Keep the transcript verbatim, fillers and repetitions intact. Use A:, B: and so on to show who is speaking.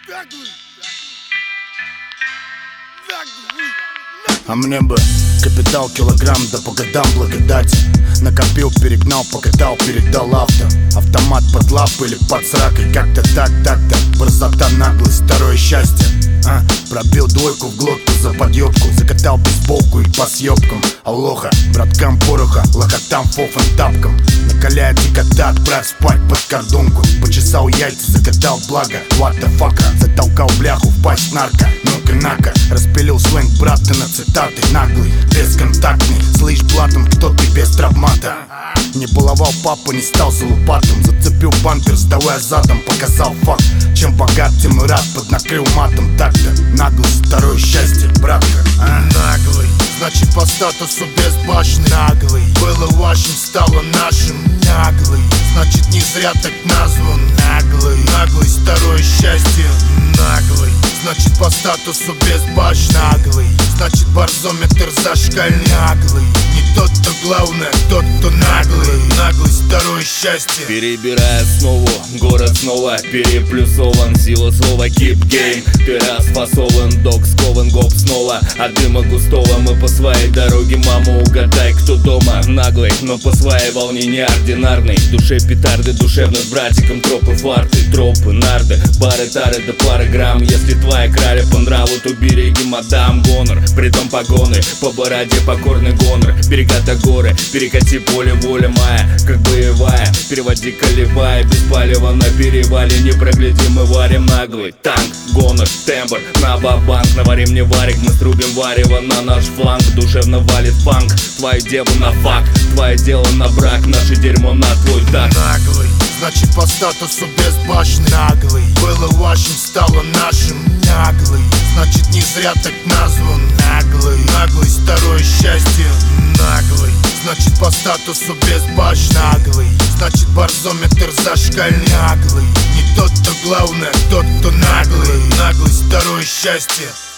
A: А мне бы капитал килограмм, да по годам благодати. Накопил, перегнал, покатал, передал авто. Автомат под лапы или под сракой. Как-то так, так-то, красота, наглость, второе счастье. А, пробил двойку в глотку за подъебку. Закатал бейсболку и по съебкам. Алоха, браткам пороха, лохотам, фофан, тапкам. Накаляя дикота, отправь спать под кордонку. Почесал яйца, закатал благо, what the fuck. Затолкал бляху в пасть нарко, ну-ка нака. Распилил сленг брата на цитаты. Наглый, бесконтактный, слышь блатом, кто ты без травмата. Не баловал папа, не стал залупатым. Зацепил бампер, сдавая задом, показал факт. Чем богат, тем и рад, поднакрыл матом. Так-то, наглость, второе счастье, братка. а? Наглый, значит по статусу безбашенный. Наглый, было вашим, стало нашим. Наглый, значит не зря так назван. Наглый, наглость, второе счастье. Наглый, значит по статусу безбашенный. Наглый, значит барзометр зашкальный. Наглый, не тот, кто главное, тот, кто наглый. Наглость, второе счастье.
B: Перебирая снова, город снова переплюсован. Сила слова keep game. Ты расфасован, док скован, гоп снова. От дыма густого мы по своей дороге, мама, угадай, кто дома. Наглый, но по своей волне неординарный. В душе петарды, душевно с братиком. Тропы, фарты, тропы, нарды, бары, тары да пары грамм. Если твоя краля по нраву, то береги, мадам, гонор. Притом погоны, по бороде покорный гонор. Берега до горы, перекати поле, воля моя, как боевая. Переводи колебая, без палева на перевале. Не проглядим, мы варим наглый танк, гонор, тембр, на бабанк. Наварим не варик, мы срубим варево на наш фланг. Душевно валит фанк, твое дело на факт, твое дело на брак, наше дерьмо на твой так.
A: Наглый, значит по статусу безбашенный. Наглый, было вашим, стало нашим. Наглый, значит не зря так назван. Наглый, наглость, второе счастье. Наглый, значит по статусу безбашенный. Наглый, значит барзометр зашкальный. Наглый, не тот, кто главное, тот, кто наглый. Наглость, второе счастье.